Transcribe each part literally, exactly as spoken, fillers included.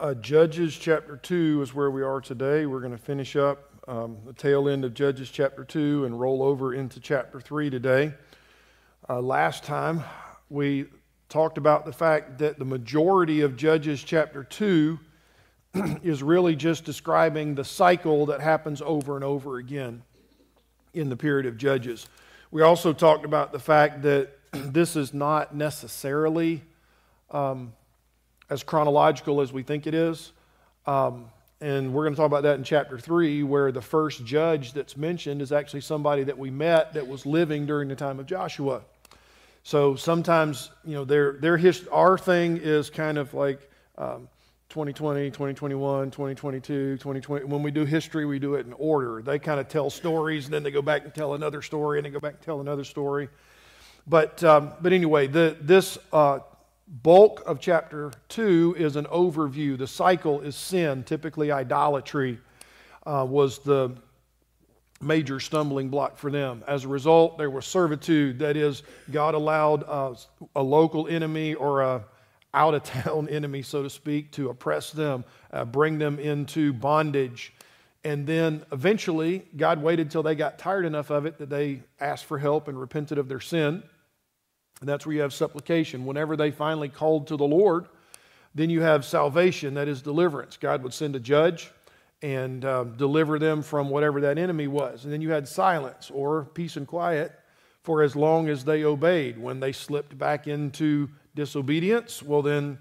Uh, Judges chapter two is where we are today. We're going to finish up um, the tail end of Judges chapter two and roll over into chapter three today. Uh, last time we talked about the fact that the majority of Judges chapter two is really just describing the cycle that happens over and over again in the period of Judges. We also talked about the fact that this is not necessarily um, as chronological as we think it is. Um, and we're going to talk about that in chapter three, where the first judge that's mentioned is actually somebody that we met that was living during the time of Joshua. So sometimes, you know, their, their hist- our thing is kind of like um, twenty twenty, twenty twenty-one, twenty twenty-two, twenty twenty. When we do history, we do it in order. They kind of tell stories, and then they go back and tell another story, and they go back and tell another story. But um, but anyway, the, this uh, bulk of chapter two is an overview. The cycle is sin. Typically, idolatry uh, was the major stumbling block for them. As a result, there was servitude. That is, God allowed uh, a local enemy or a out-of-town enemy, so to speak, to oppress them, uh, bring them into bondage. And then eventually, God waited till they got tired enough of it that they asked for help and repented of their sin. And that's where you have supplication. Whenever they finally called to the Lord, then you have salvation, that is deliverance. God would send a judge and uh, deliver them from whatever that enemy was. And then you had silence or peace and quiet for as long as they obeyed. When they slipped back into disobedience, well then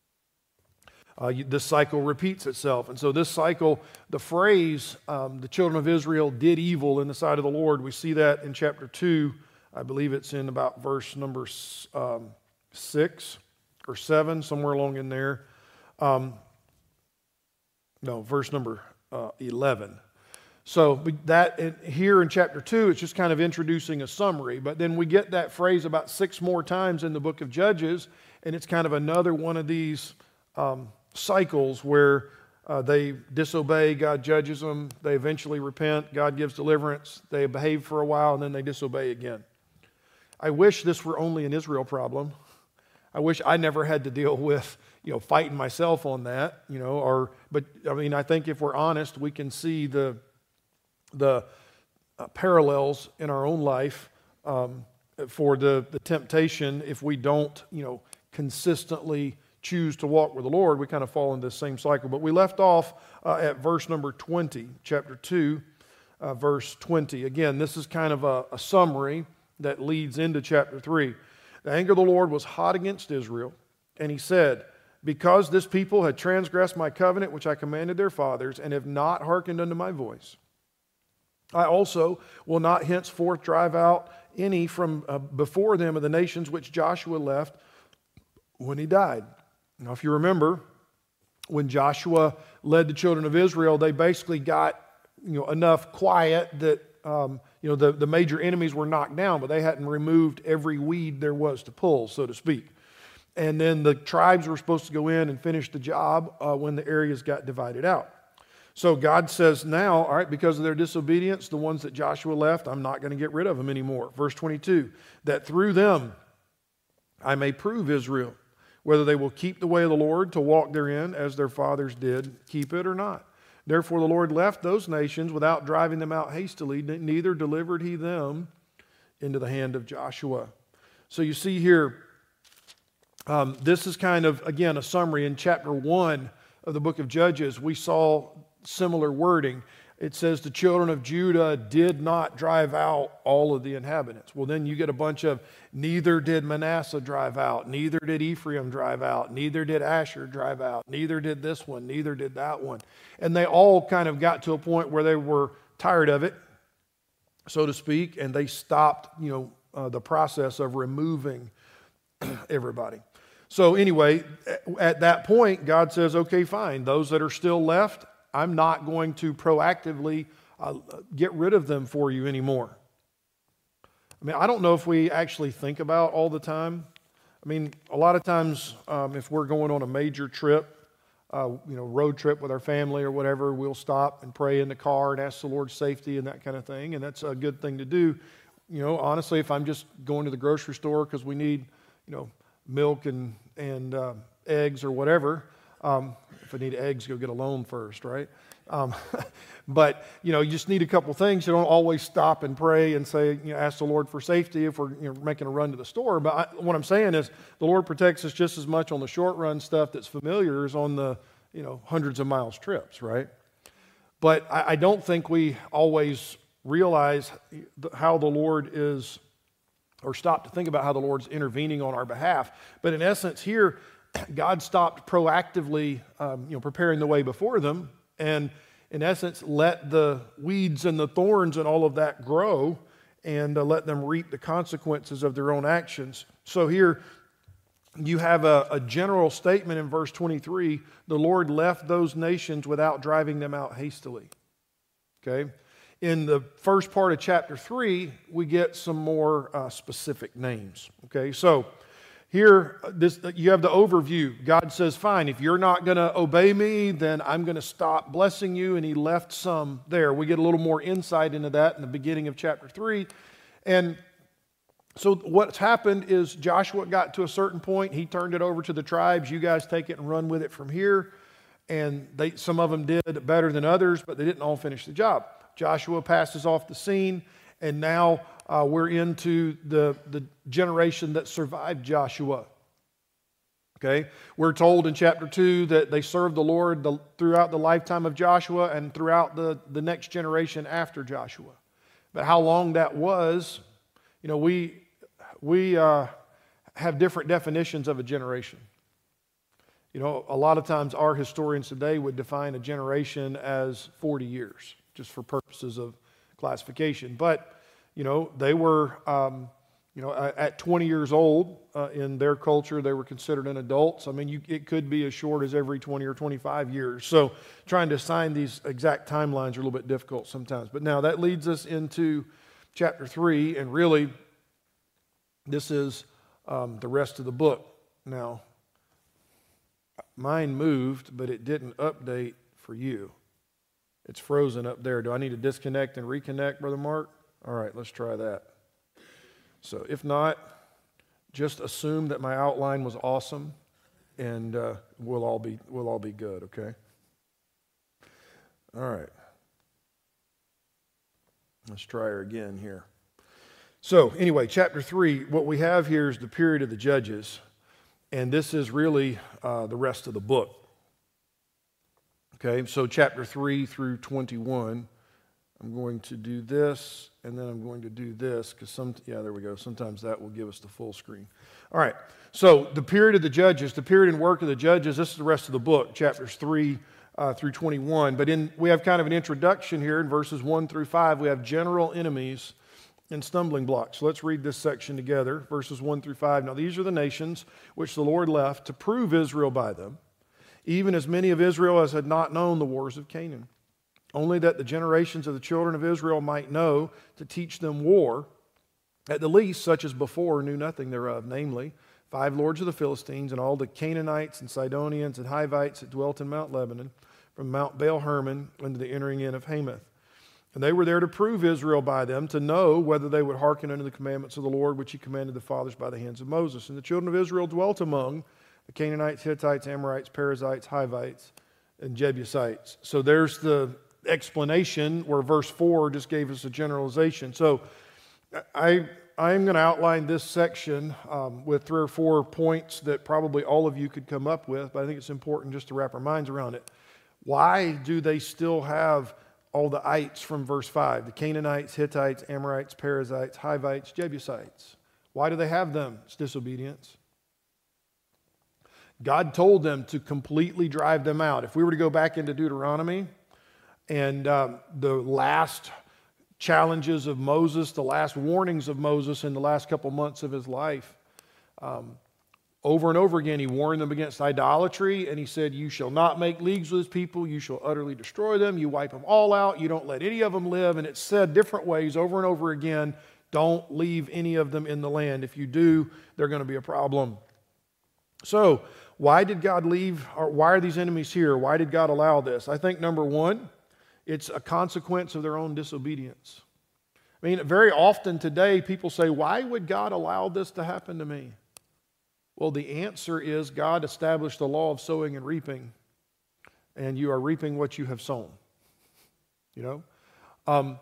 uh, you, this cycle repeats itself. And so this cycle, the phrase, um, the children of Israel did evil in the sight of the Lord, we see that in chapter two. I believe it's in about verse number um, six or seven, somewhere along in there. Um, no, verse number uh, eleven. So that here in chapter two, it's just kind of introducing a summary. But then we get that phrase about six more times in the book of Judges, and it's kind of another one of these um, cycles where uh, they disobey, God judges them, they eventually repent, God gives deliverance, they behave for a while, and then they disobey again. I wish this were only an Israel problem. I wish I never had to deal with, you know, fighting myself on that, you know, or, but I mean, I think if we're honest, we can see the, the uh, parallels in our own life um, for the, the temptation. If we don't, you know, consistently choose to walk with the Lord, we kind of fall into the same cycle. But we left off uh, at verse number twenty, chapter two, uh, verse twenty. Again, this is kind of a, a summary that leads into chapter three. The anger of the Lord was hot against Israel, and he said, because this people had transgressed my covenant which I commanded their fathers, and have not hearkened unto my voice, I also will not henceforth drive out any from uh, before them of the nations which Joshua left when he died. Now, if you remember, when Joshua led the children of Israel, they basically got, you know, enough quiet that um, you know the, the major enemies were knocked down, but they hadn't removed every weed there was to pull, so to speak. And then the tribes were supposed to go in and finish the job uh, when the areas got divided out. So God says now, all right, because of their disobedience, the ones that Joshua left, I'm not going to get rid of them anymore. Verse twenty-two, that through them I may prove Israel, whether they will keep the way of the Lord to walk therein as their fathers did, keep it or not. Therefore the Lord left those nations without driving them out hastily, neither delivered he them into the hand of Joshua. So you see here, um, this is kind of, again, a summary. In chapter one of the book of Judges, we saw similar wording. It says the children of Judah did not drive out all of the inhabitants. Well, then you get a bunch of, neither did Manasseh drive out, neither did Ephraim drive out, neither did Asher drive out, neither did this one, neither did that one. And they all kind of got to a point where they were tired of it, so to speak, and they stopped, you know, uh, the process of removing everybody. So anyway, at that point, God says, okay, fine, those that are still left, I'm not going to proactively uh, get rid of them for you anymore. I mean, I don't know if we actually think about all the time. I mean, a lot of times um, if we're going on a major trip, uh, you know, road trip with our family or whatever, we'll stop and pray in the car and ask the Lord's safety and that kind of thing. And that's a good thing to do. You know, honestly, if I'm just going to the grocery store because we need, you know, milk and, and uh, eggs or whatever, Um, if I need eggs, go get a loan first, right? Um, but, you know, you just need a couple things. You don't always stop and pray and say, you know, ask the Lord for safety if we're you know, making a run to the store. But I, what I'm saying is the Lord protects us just as much on the short run stuff that's familiar as on the, you know, hundreds of miles trips, right? But I, I don't think we always realize how the Lord is, or stop to think about how the Lord's intervening on our behalf. But in essence here, God stopped proactively, um, you know, preparing the way before them, and in essence, let the weeds and the thorns and all of that grow, and uh, let them reap the consequences of their own actions. So here, you have a, a general statement in verse twenty-three: the Lord left those nations without driving them out hastily. Okay. In the first part of chapter three, we get some more uh, specific names. Okay, so. Here, this, you have the overview. God says, fine, if you're not going to obey me, then I'm going to stop blessing you. And he left some there. We get a little more insight into that in the beginning of chapter three. And so what's happened is Joshua got to a certain point. He turned it over to the tribes. You guys take it and run with it from here. And they, some of them did better than others, but they didn't all finish the job. Joshua passes off the scene, and now Uh, we're into the, the generation that survived Joshua. Okay? We're told in chapter two that they served the Lord the, throughout the lifetime of Joshua and throughout the, the next generation after Joshua. But how long that was, you know, we, we uh, have different definitions of a generation. You know, a lot of times our historians today would define a generation as forty years, just for purposes of classification. But You know, they were, um, you know, at twenty years old uh, in their culture, they were considered an adults. I mean, you, it could be as short as every twenty or twenty-five years. So trying to assign these exact timelines are a little bit difficult sometimes. But now that leads us into chapter three, and really, this is um, the rest of the book. Now, mine moved, but it didn't update for you. It's frozen up there. Do I need to disconnect and reconnect, Brother Mark? All right, let's try that. So if not, just assume that my outline was awesome, and uh, we'll all be we'll all be good. Okay. All right. Let's try her again here. So anyway, chapter three. What we have here is the period of the Judges, and this is really uh, the rest of the book. Okay. So chapter three through twenty-one. I'm going to do this, and then I'm going to do this, because some, yeah, there we go. Sometimes that will give us the full screen. All right, so the period of the Judges, the period and work of the Judges, this is the rest of the book, chapters three uh, through twenty-one. But in we have kind of an introduction here in verses one through five. We have general enemies and stumbling blocks. So let's read this section together, verses one through five. Now these are the nations which the Lord left to prove Israel by them, even as many of Israel as had not known the wars of Canaan. Only that the generations of the children of Israel might know to teach them war, at the least such as before knew nothing thereof, namely, five lords of the Philistines, and all the Canaanites and Sidonians and Hivites that dwelt in Mount Lebanon, from Mount Baal Hermon unto the entering in of Hamath. And they were there to prove Israel by them, to know whether they would hearken unto the commandments of the Lord, which he commanded the fathers by the hands of Moses. And the children of Israel dwelt among the Canaanites, Hittites, Amorites, Perizzites, Hivites, and Jebusites. So there's the explanation where verse four just gave us a generalization. So I, I'm going to outline this section um, with three or four points that probably all of you could come up with, but I think it's important just to wrap our minds around it. Why do they still have all the ites from verse five? The Canaanites, Hittites, Amorites, Perizzites, Hivites, Jebusites. Why do they have them? It's disobedience. God told them to completely drive them out. If we were to go back into Deuteronomy, and um, the last challenges of Moses, the last warnings of Moses in the last couple months of his life, um, over and over again, he warned them against idolatry, and he said, you shall not make leagues with this people, you shall utterly destroy them, you wipe them all out, you don't let any of them live, and it's said different ways over and over again, don't leave any of them in the land. If you do, they're going to be a problem. So, why did God leave, or why are these enemies here? Why did God allow this? I think number one, it's a consequence of their own disobedience. I mean, very often today people say, why would God allow this to happen to me? Well, the answer is God established the law of sowing and reaping. and you are reaping what you have sown. You know? Um,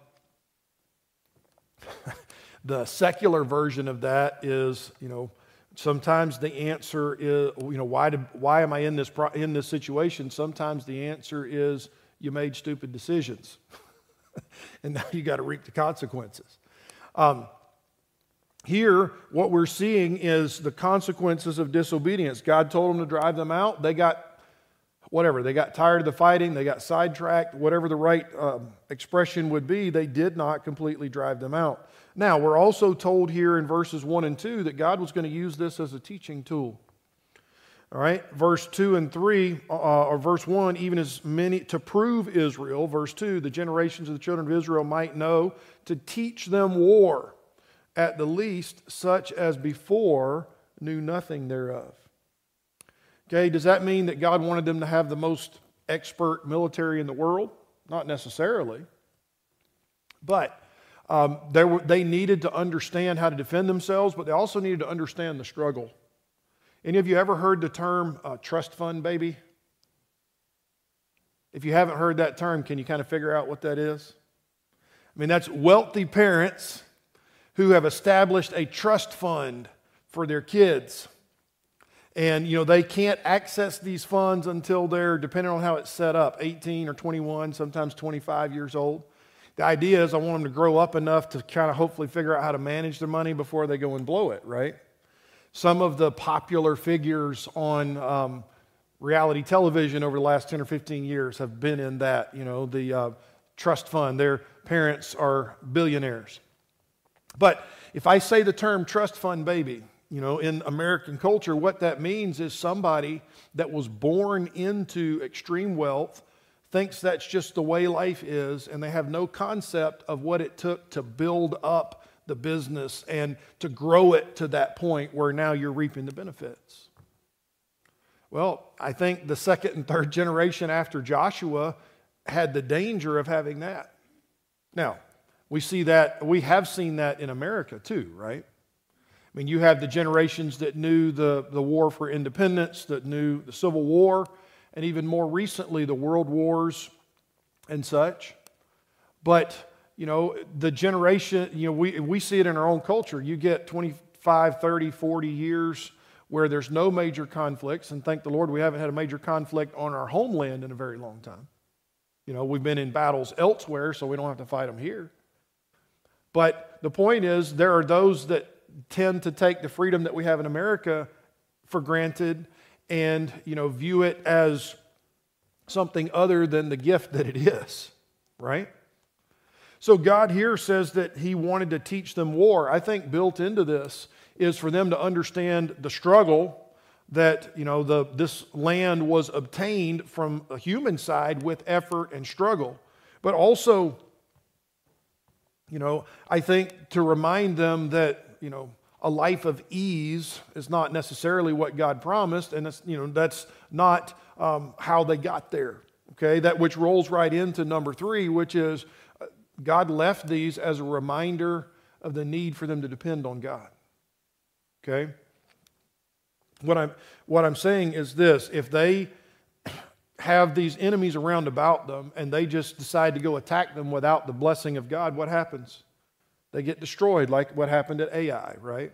the secular version of that is, you know, sometimes the answer is, you know, why did, why am I in this pro- in this situation? Sometimes the answer is you made stupid decisions, and now you got to reap the consequences. Um, here, what we're seeing is the consequences of disobedience. God told them to drive them out. They got whatever. They got tired of the fighting. They got sidetracked. Whatever the right um, expression would be, they did not completely drive them out. Now, we're also told here in verses one and two that God was going to use this as a teaching tool. All right, verse two and three, uh, or verse one, even as many, to prove Israel, verse two, the generations of the children of Israel might know, to teach them war, at the least such as before knew nothing thereof. Okay, does that mean that God wanted them to have the most expert military in the world? Not necessarily. But um, they, were, they needed to understand how to defend themselves, but they also needed to understand the struggle. Any of you ever heard the term uh, trust fund baby? If you haven't heard that term, can you kind of figure out what that is? I mean, that's wealthy parents who have established a trust fund for their kids. And, you know, they can't access these funds until they're, depending on how it's set up, eighteen or twenty-one, sometimes twenty-five years old. The idea is I want them to grow up enough to kind of hopefully figure out how to manage their money before they go and blow it, right? Some of the popular figures on um, reality television over the last ten or fifteen years have been in that, you know, the uh, trust fund. Their parents are billionaires. But if I say the term trust fund baby, you know, in American culture, what that means is somebody that was born into extreme wealth thinks that's just the way life is, and they have no concept of what it took to build up the business and to grow it to that point where now you're reaping the benefits. Well, I think the second and third generation after Joshua had the danger of having that. Now, we see that, we have seen that in America too, right? I mean, you have the generations that knew the, the war for independence, that knew the Civil War, and even more recently, the world wars and such. But you know, the generation, you know, we, we see it in our own culture. You get twenty-five, thirty, forty years where there's no major conflicts, and thank the Lord we haven't had a major conflict on our homeland in a very long time. You know, we've been in battles elsewhere, so we don't have to fight them here. But the point is, there are those that tend to take the freedom that we have in America for granted and, you know, view it as something other than the gift that it is, right? So God here says that He wanted to teach them war. I think built into this is for them to understand the struggle that, you know, the, this land was obtained from a human side with effort and struggle. But also, you know, I think to remind them that, you know, a life of ease is not necessarily what God promised, and that's, you know, that's not um, how they got there. Okay, that which rolls right into number three, which is God left these as a reminder of the need for them to depend on God. Okay? What I'm, what I'm saying is this: if they have these enemies around about them and they just decide to go attack them without the blessing of God, what happens? They get destroyed, like what happened at Ai, right?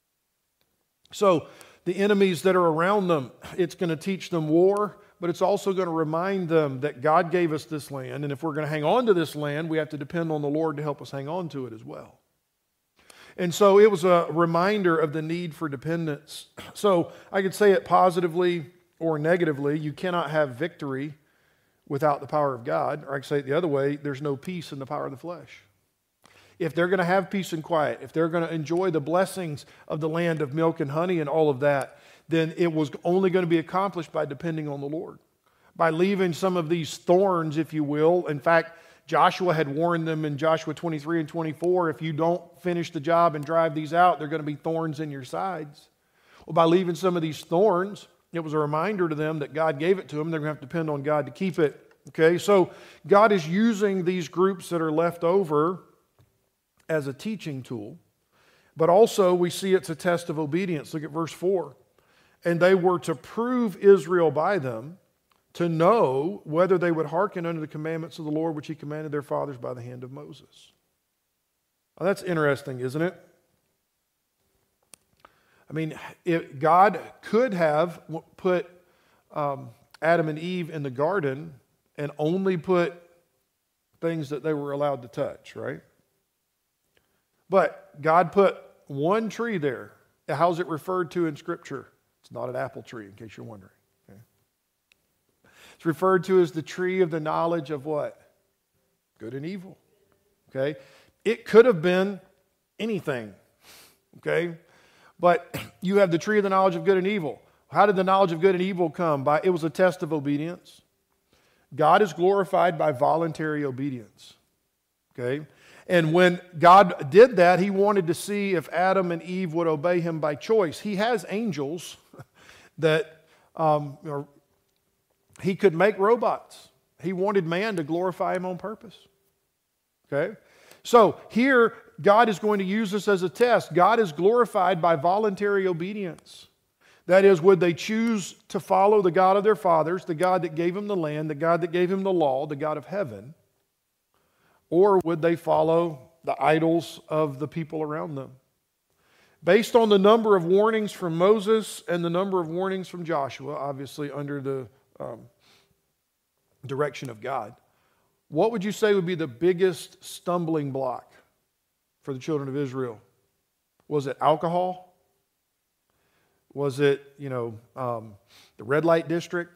So the enemies that are around them, it's going to teach them war, but it's also going to remind them that God gave us this land, and if we're going to hang on to this land, we have to depend on the Lord to help us hang on to it as well. And so it was a reminder of the need for dependence. So I could say it positively or negatively. You cannot have victory without the power of God. Or I could say it the other way: there's no peace in the power of the flesh. If they're going to have peace and quiet, if they're going to enjoy the blessings of the land of milk and honey and all of that, then it was only going to be accomplished by depending on the Lord. By leaving some of these thorns, if you will. In fact, Joshua had warned them in Joshua twenty-three and twenty-four, if you don't finish the job and drive these out, they're going to be thorns in your sides. Well, by leaving some of these thorns, it was a reminder to them that God gave it to them. They're going to have to depend on God to keep it. Okay, so God is using these groups that are left over as a teaching tool, but also we see it's a test of obedience. Look at verse four. And they were to prove Israel by them, to know whether they would hearken unto the commandments of the Lord, which he commanded their fathers by the hand of Moses. Well, that's interesting, isn't it? I mean, if God could have put um, Adam and Eve in the garden and only put things that they were allowed to touch, right? But God put one tree there. How's it referred to in Scripture? It's not an apple tree, in case you're wondering. Okay. It's referred to as the tree of the knowledge of what? Good and evil. Okay? It could have been anything. Okay? But you have the tree of the knowledge of good and evil. How did the knowledge of good and evil come? By, it was a test of obedience. God is glorified by voluntary obedience. Okay? And when God did that, he wanted to see if Adam and Eve would obey him by choice. He has angels that um, you know, he could make robots. He wanted man to glorify him on purpose. Okay? So here, God is going to use this as a test. God is glorified by voluntary obedience. That is, would they choose to follow the God of their fathers, the God that gave them the land, the God that gave him the law, the God of heaven, or would they follow the idols of the people around them? Based on the number of warnings from Moses and the number of warnings from Joshua, obviously under the um, direction of God, what would you say would be the biggest stumbling block for the children of Israel? Was it alcohol? Was it, you know, um, the red light district?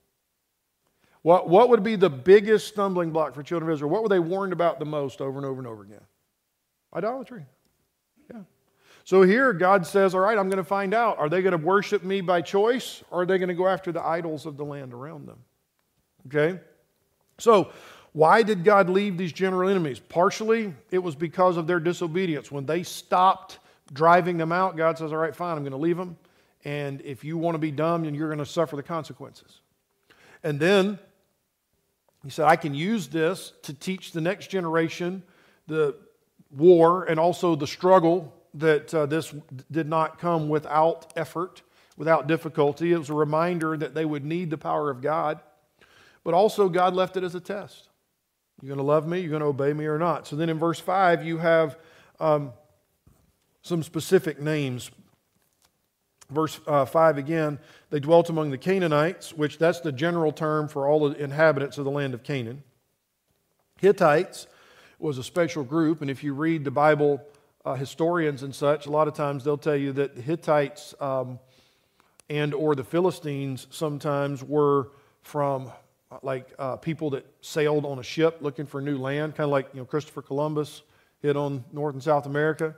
What, what would be the biggest stumbling block for children of Israel? What were they warned about the most over and over and over again? Idolatry. Yeah. So here God says, all right, I'm going to find out. Are they going to worship me by choice, or are they going to go after the idols of the land around them? Okay? So, why did God leave these general enemies? Partially, it was because of their disobedience. When they stopped driving them out, God says, all right, fine, I'm going to leave them. And if you want to be dumb, then you're going to suffer the consequences. And then he said, I can use this to teach the next generation the war and also the struggle that uh, this did not come without effort, without difficulty. It was a reminder that they would need the power of God. But also God left it as a test. You're going to love me, you're going to obey me or not. So then in verse five, you have um, some specific names. Verse uh, five again, they dwelt among the Canaanites, which that's the general term for all the inhabitants of the land of Canaan. Hittites was a special group, and if you read the Bible uh, historians and such, a lot of times they'll tell you that the Hittites um, and or the Philistines sometimes were from like uh, people that sailed on a ship looking for new land, kind of like you know Christopher Columbus hit on North and South America.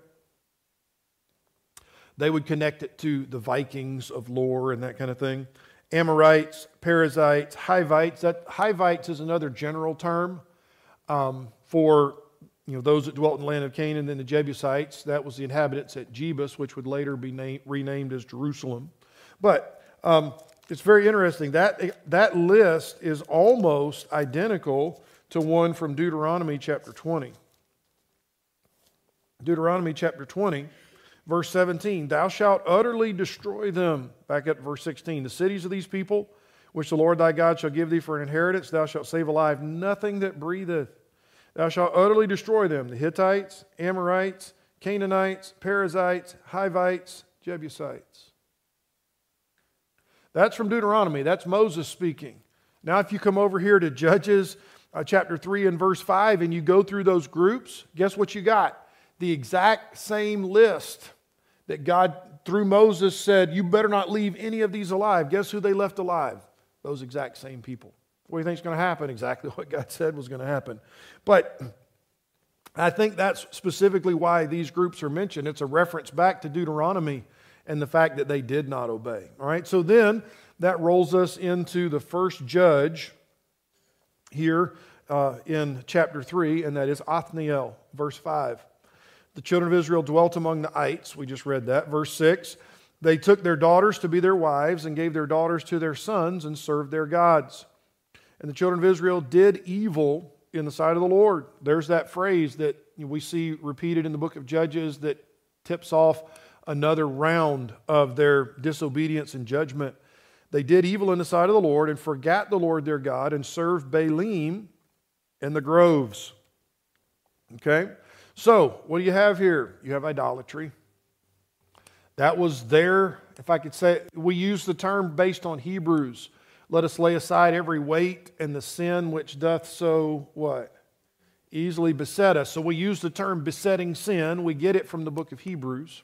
They would connect it to the Vikings of lore and that kind of thing. Amorites, Perizzites, Hivites. That Hivites is another general term um, for you know those that dwelt in the land of Canaan. Then the Jebusites, that was the inhabitants at Jebus, which would later be named, renamed as Jerusalem. But um, it's very interesting. That, that list is almost identical to one from Deuteronomy chapter twenty. Deuteronomy chapter twenty. Verse seventeen, thou shalt utterly destroy them. Back up to verse sixteen. The cities of these people, which the Lord thy God shall give thee for an inheritance, thou shalt save alive nothing that breatheth. Thou shalt utterly destroy them. The Hittites, Amorites, Canaanites, Perizzites, Hivites, Jebusites. That's from Deuteronomy. That's Moses speaking. Now if you come over here to Judges uh, chapter three and verse five and you go through those groups, guess what you got? The exact same list that God, through Moses, said, you better not leave any of these alive. Guess who they left alive? Those exact same people. What do you think is going to happen? Exactly what God said was going to happen. But I think that's specifically why these groups are mentioned. It's a reference back to Deuteronomy and the fact that they did not obey. All right, so then that rolls us into the first judge here uh, in chapter three, and that is Othniel, verse five. The children of Israel dwelt among the ites. We just read that. Verse six, they took their daughters to be their wives and gave their daughters to their sons and served their gods. And the children of Israel did evil in the sight of the Lord. There's that phrase that we see repeated in the book of Judges that tips off another round of their disobedience and judgment. They did evil in the sight of the Lord and forgot the Lord their God and served Baalim and the groves. Okay? So, what do you have here? You have idolatry. That was their, if I could say, we use the term based on Hebrews. Let us lay aside every weight and the sin which doth so, what? Easily beset us. So we use the term besetting sin. We get it from the book of Hebrews.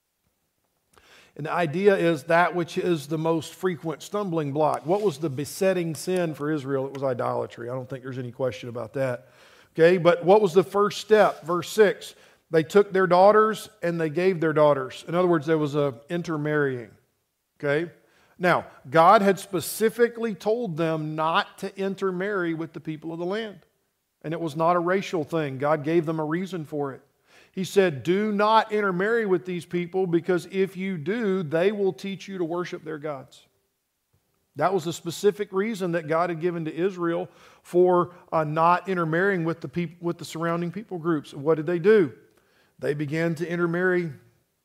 And the idea is that which is the most frequent stumbling block. What was the besetting sin for Israel? It was idolatry. I don't think there's any question about that. Okay, but what was the first step? Verse six, they took their daughters and they gave their daughters. In other words, there was a intermarrying. Okay, now God had specifically told them not to intermarry with the people of the land. And it was not a racial thing. God gave them a reason for it. He said, do not intermarry with these people, because if you do, they will teach you to worship their gods. That was a specific reason that God had given to Israel for uh, not intermarrying with the people, with the surrounding people groups. What did they do? They began to intermarry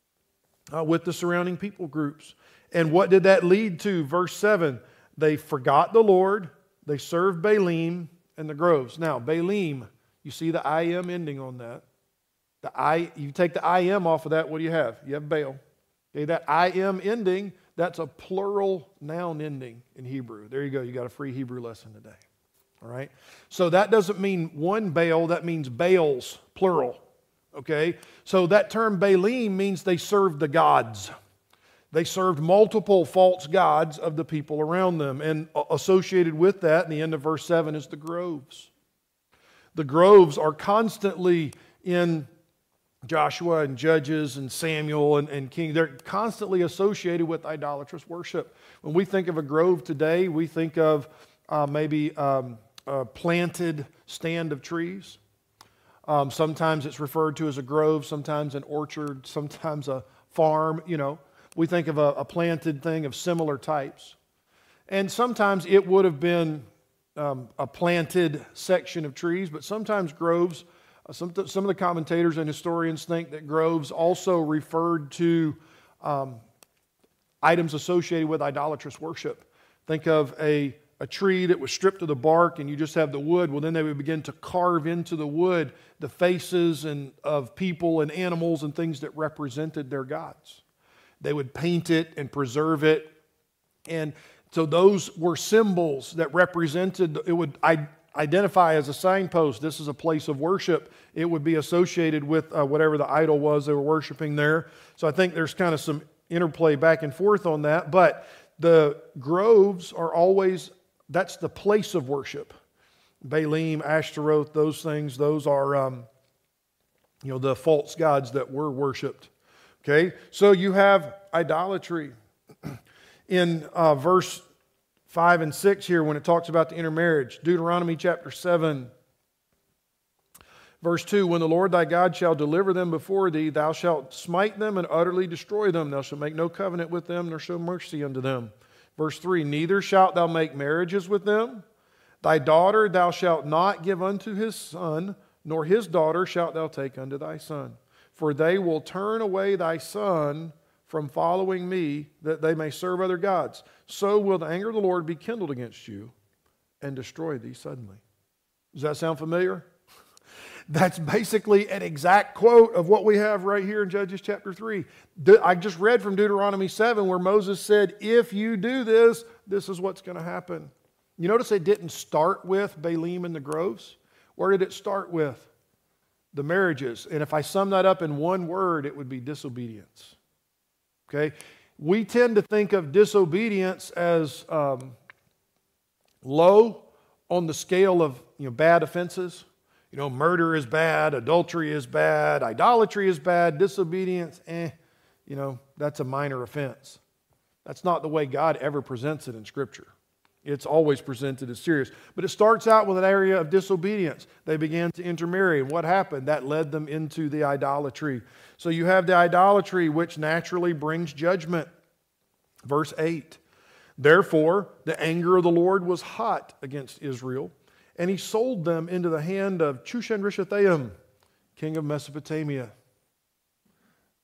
uh, with the surrounding people groups. And what did that lead to? Verse seven, they forgot the Lord, they served Baalim and the groves. Now, Baalim, you see the I M ending on that. The I, you take the I M off of that, what do you have? You have Baal. Okay, that I M ending, that's a plural noun ending in Hebrew. There you go. You got a free Hebrew lesson today. All right? So that doesn't mean one Baal. That means Baals, plural. Okay? So that term Baalim means they served the gods. They served multiple false gods of the people around them. And associated with that, in the end of verse seven, is the groves. The groves are constantly in Joshua and Judges and Samuel and, and King. They're constantly associated with idolatrous worship. When we think of a grove today, we think of uh, maybe um, a planted stand of trees. Um, sometimes it's referred to as a grove, sometimes an orchard, sometimes a farm, you know. We think of a, a planted thing of similar types. And sometimes it would have been um, a planted section of trees, but sometimes groves, uh, some, some of the commentators and historians think that groves also referred to um, items associated with idolatrous worship. Think of a, a tree that was stripped of the bark and you just have the wood. Well, then they would begin to carve into the wood the faces and of people and animals and things that represented their gods. They would paint it and preserve it. And so those were symbols that represented, it would identify as a signpost. This is a place of worship. It would be associated with uh, whatever the idol was they were worshiping there. So I think there's kind of some interplay back and forth on that. But the groves are always, that's the place of worship. Baalim, Ashtaroth, those things, those are, um, you know, the false gods that were worshipped. Okay, so you have idolatry. In uh, verse five and six here, when it talks about the intermarriage, Deuteronomy chapter seven, verse two, when the Lord thy God shall deliver them before thee, thou shalt smite them and utterly destroy them. Thou shalt make no covenant with them, nor show mercy unto them. Verse three, neither shalt thou make marriages with them. Thy daughter thou shalt not give unto his son, nor his daughter shalt thou take unto thy son. For they will turn away thy son from following me, that they may serve other gods. So will the anger of the Lord be kindled against you and destroy thee suddenly. Does that sound familiar? That's basically an exact quote of what we have right here in Judges chapter three. I just read from Deuteronomy seven where Moses said, if you do this, this is what's going to happen. You notice it didn't start with Baalim and the groves. Where did it start with? The marriages. And if I sum that up in one word, it would be disobedience. Okay? We tend to think of disobedience as um, low on the scale of, you know, bad offenses. You know, murder is bad, adultery is bad, idolatry is bad, disobedience, eh, you know, that's a minor offense. That's not the way God ever presents it in Scripture. It's always presented as serious. But it starts out with an area of disobedience. They began to intermarry. And what happened? That led them into the idolatry. So you have the idolatry, which naturally brings judgment. Verse eight. Therefore, the anger of the Lord was hot against Israel, and he sold them into the hand of Chushan-Rishathaim, king of Mesopotamia.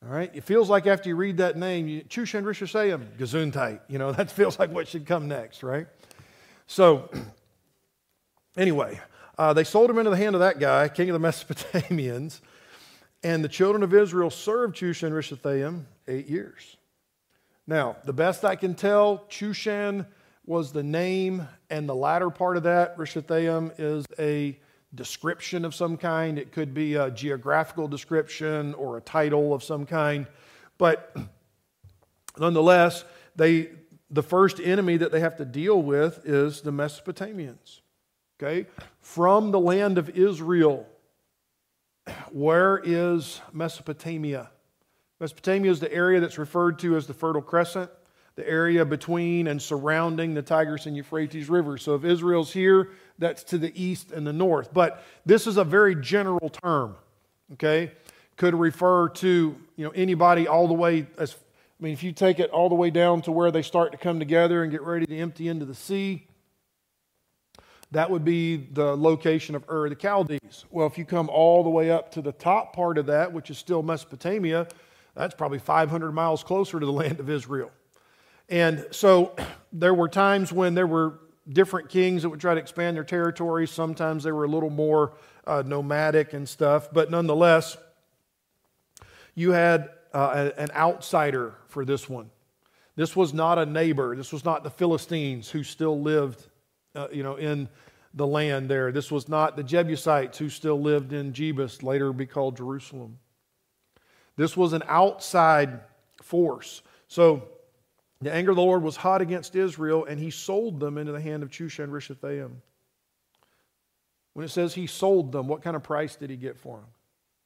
All right? It feels like after you read that name, you, Chushan Rishathaim, Gesundheit. You know, that feels like what should come next, right? So, anyway, uh, they sold him into the hand of that guy, king of the Mesopotamians, and the children of Israel served Chushan Rishathaim eight years. Now, the best I can tell, Chushan was the name, and the latter part of that, Rishathaim, is a description of some kind. It could be a geographical description or a title of some kind. But nonetheless, they the first enemy that they have to deal with is the Mesopotamians. Okay? From the land of Israel, where is Mesopotamia? Mesopotamia is the area that's referred to as the Fertile Crescent, the area between and surrounding the Tigris and Euphrates rivers. So if Israel's here, that's to the east and the north. But this is a very general term, okay? Could refer to, you know, anybody all the way, as I mean, if you take it all the way down to where they start to come together and get ready to empty into the sea, that would be the location of Ur of the Chaldees. Well, if you come all the way up to the top part of that, which is still Mesopotamia, that's probably five hundred miles closer to the land of Israel. And so there were times when there were different kings that would try to expand their territory. Sometimes they were a little more uh, nomadic and stuff. But nonetheless, you had uh, a, an outsider for this one. This was not a neighbor. This was not the Philistines who still lived uh, you know, in the land there. This was not the Jebusites who still lived in Jebus, later be called Jerusalem. This was an outside force. So the anger of the Lord was hot against Israel, and he sold them into the hand of Chushan Rishathaim. When it says he sold them, what kind of price did he get for them?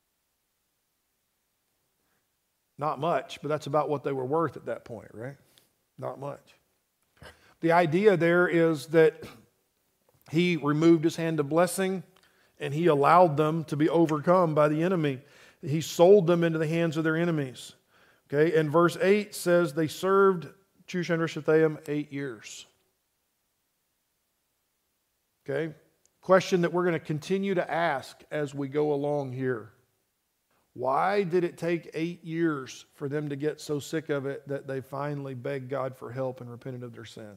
Not much, but that's about what they were worth at that point, right? Not much. The idea there is that he removed his hand of blessing, and he allowed them to be overcome by the enemy. He sold them into the hands of their enemies. Okay, and verse eight says they served Chushan Rishathaim eight years. Okay, question that we're going to continue to ask as we go along here. Why did it take eight years for them to get so sick of it that they finally begged God for help and repented of their sin?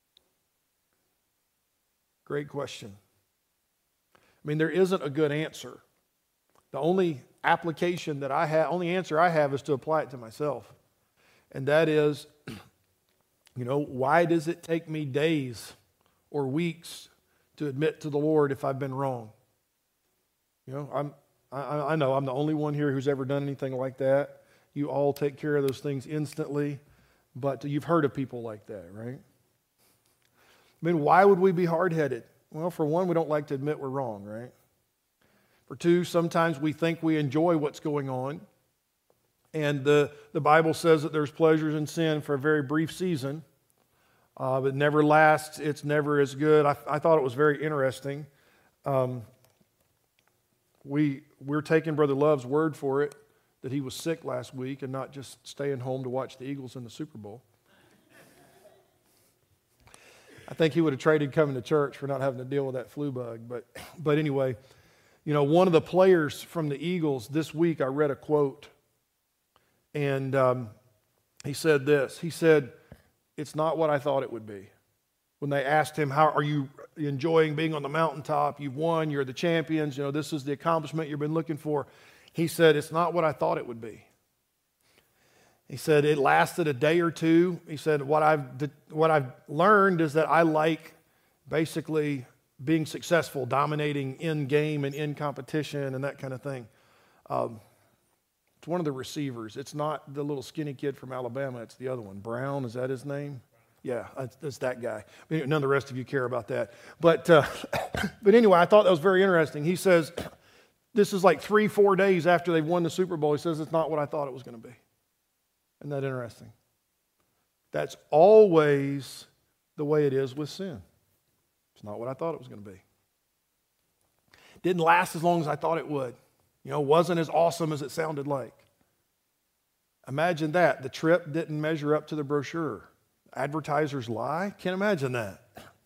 Great question. I mean, there isn't a good answer. The only application that I have, only answer I have is to apply it to myself. And that is, you know, why does it take me days or weeks to admit to the Lord if I've been wrong? You know, I'm, I, I know I'm the only one here who's ever done anything like that. You all take care of those things instantly, but you've heard of people like that, right? I mean, why would we be hard-headed? Well, for one, we don't like to admit we're wrong, right? For two, sometimes we think we enjoy what's going on. And the, the Bible says that there's pleasures in sin for a very brief season. Uh, but it never lasts. It's never as good. I, I thought it was very interesting. Um, we, we're taking Brother Love's word for it that he was sick last week and not just staying home to watch the Eagles in the Super Bowl. I think he would have traded coming to church for not having to deal with that flu bug. But, but anyway, you know, one of the players from the Eagles this week, I read a quote, and um, he said this. He said, "It's not what I thought it would be." When they asked him, "How are you enjoying being on the mountaintop? You've won, you're the champions, you know, this is the accomplishment you've been looking for." He said, "It's not what I thought it would be." He said, "It lasted a day or two." He said, what I've, what I've learned is that I like basically being successful, dominating in game and in competition and that kind of thing. Um, it's one of the receivers. It's not the little skinny kid from Alabama. It's the other one. Brown, is that his name? Yeah, it's that guy. I mean, none of the rest of you care about that. But, uh, but anyway, I thought that was very interesting. He says, this is like three, four days after they've won the Super Bowl. He says, it's not what I thought it was going to be. Isn't that interesting? That's always the way it is with sin. It's not what I thought it was going to be. Didn't last as long as I thought it would. You know, wasn't as awesome as it sounded like. Imagine that. The trip didn't measure up to the brochure. Advertisers lie. Can't imagine that.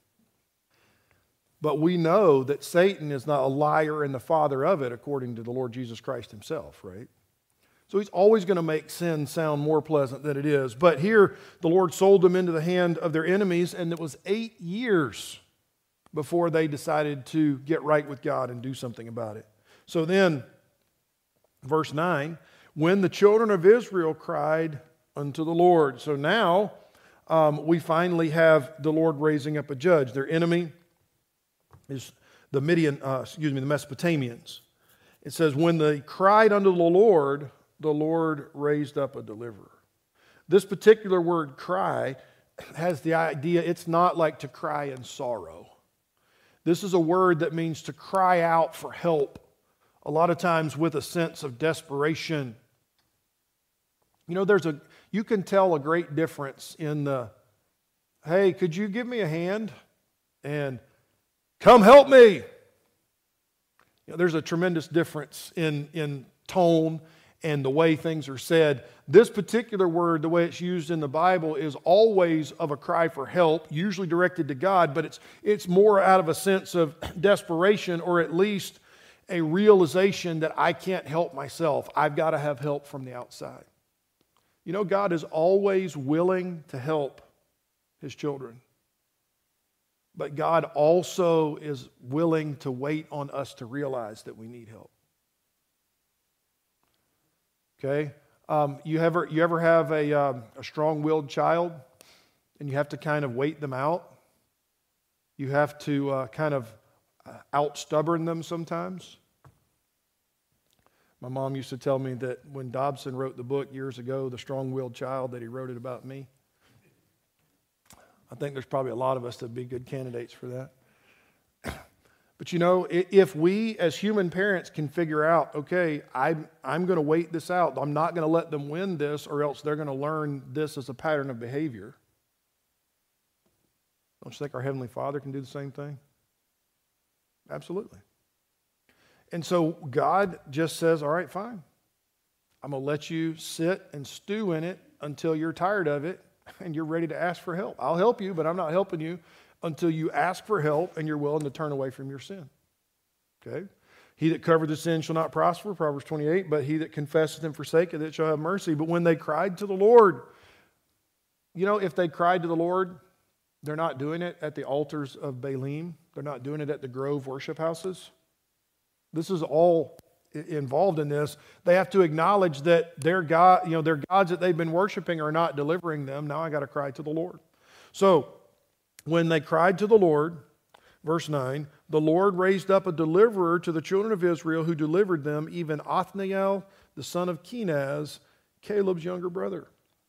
But we know that Satan is not a liar and the father of it, according to the Lord Jesus Christ himself, right? So he's always going to make sin sound more pleasant than it is. But here, the Lord sold them into the hand of their enemies, and it was eight years before they decided to get right with God and do something about it. So then, verse nine, when the children of Israel cried unto the Lord. So now, um, we finally have the Lord raising up a judge. Their enemy is the Midian, uh, excuse me, the Mesopotamians. It says, when they cried unto the Lord, the Lord raised up a deliverer. This particular word cry has the idea, it's not like to cry in sorrow. This is a word that means to cry out for help, a lot of times with a sense of desperation. You know, there's a, you can tell a great difference in the, hey, could you give me a hand? And come help me. You know, there's a tremendous difference in, in tone and the way things are said. This particular word, the way it's used in the Bible, is always of a cry for help, usually directed to God, but it's, it's more out of a sense of desperation, or at least a realization that I can't help myself. I've got to have help from the outside. You know, God is always willing to help His children. But God also is willing to wait on us to realize that we need help. Okay? Um, you ever you ever have a, um, a strong-willed child and you have to kind of wait them out? You have to uh, kind of out-stubborn them sometimes? My mom used to tell me that when Dobson wrote the book years ago, The Strong-Willed Child, that he wrote it about me. I think there's probably a lot of us that would be good candidates for that. But you know, if we as human parents can figure out, okay, I'm, I'm going to wait this out. I'm not going to let them win this, or else they're going to learn this as a pattern of behavior. Don't you think our Heavenly Father can do the same thing? Absolutely. And so God just says, all right, fine. I'm going to let you sit and stew in it until you're tired of it and you're ready to ask for help. I'll help you, but I'm not helping you until you ask for help and you're willing to turn away from your sin. Okay? He that covereth the sin shall not prosper, Proverbs twenty-eight, but he that confesseth and forsaketh it shall have mercy. But when they cried to the Lord, you know, if they cried to the Lord, they're not doing it at the altars of Baalim. They're not doing it at the Grove worship houses. This is all involved in this. They have to acknowledge that their God, you know, their gods that they've been worshiping are not delivering them. Now I got to cry to the Lord. So when they cried to the Lord, verse nine, the Lord raised up a deliverer to the children of Israel who delivered them, even Othniel, the son of Kenaz, Caleb's younger brother.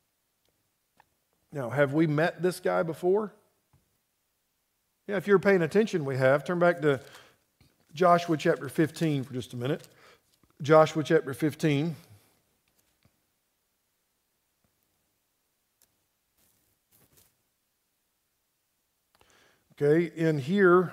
Now, have we met this guy before? Yeah, if you're paying attention, we have. Turn back to Joshua chapter fifteen for just a minute. Joshua chapter fifteen. Okay, in here,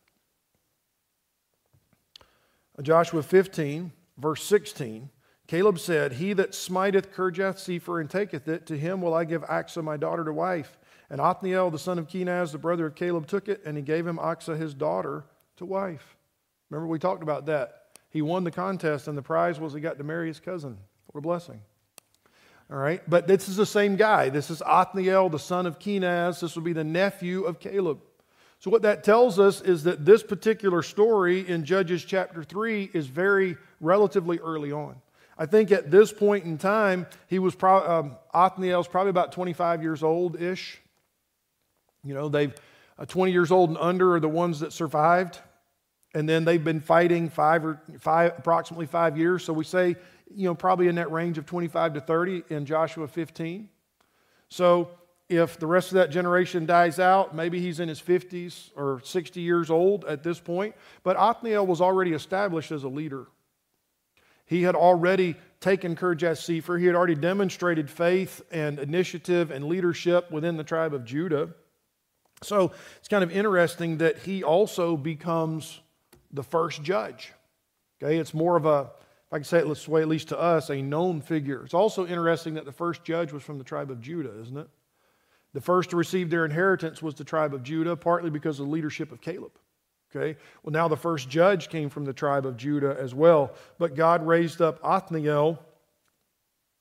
Joshua fifteen, verse sixteen, Caleb said, he that smiteth Kirjath-Sepher and taketh it, to him will I give Achsah my daughter to wife. And Othniel, the son of Kenaz, the brother of Caleb, took it, and he gave him Achsah his daughter to wife. Remember, we talked about that. He won the contest, and the prize was he got to marry his cousin. What a blessing. All right, but this is the same guy. This is Othniel, the son of Kenaz. This will be the nephew of Caleb. So what that tells us is that this particular story in Judges chapter three is very relatively early on. I think at this point in time, he was pro- um, Othniel's probably about twenty-five years old-ish. You know, they've uh, twenty years old and under are the ones that survived. And then they've been fighting five or five, approximately five years. So we say, you know, probably in that range of twenty-five to thirty in Joshua fifteen. So if the rest of that generation dies out, maybe he's in his fifties or sixty years old at this point. But Othniel was already established as a leader. He had already taken Kirjath-Sepher. He had already demonstrated faith and initiative and leadership within the tribe of Judah. So it's kind of interesting that he also becomes the first judge. Okay, it's more of a, if I can say it this way, at least to us, a known figure. It's also interesting that the first judge was from the tribe of Judah, isn't it? The first to receive their inheritance was the tribe of Judah, partly because of the leadership of Caleb. Okay, well now the first judge came from the tribe of Judah as well. But God raised up Othniel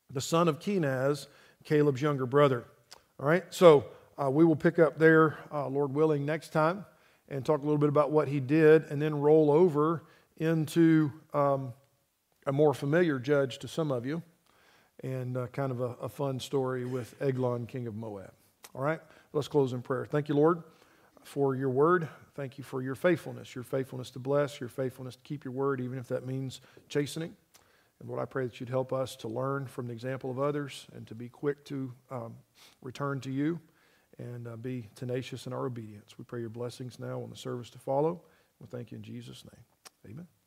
the son of Kenaz, Caleb's younger brother. All right, so uh, we will pick up there, uh, Lord willing, next time and talk a little bit about what he did and then roll over into um, a more familiar judge to some of you and uh, kind of a, a fun story with Eglon, king of Moab. All right, let's close in prayer. Thank you, Lord, for your word. Thank you for your faithfulness, your faithfulness to bless, your faithfulness to keep your word, even if that means chastening. And Lord, I pray that you'd help us to learn from the example of others and to be quick to um, return to you and uh, be tenacious in our obedience. We pray your blessings now on the service to follow. We thank you in Jesus' name. Amen.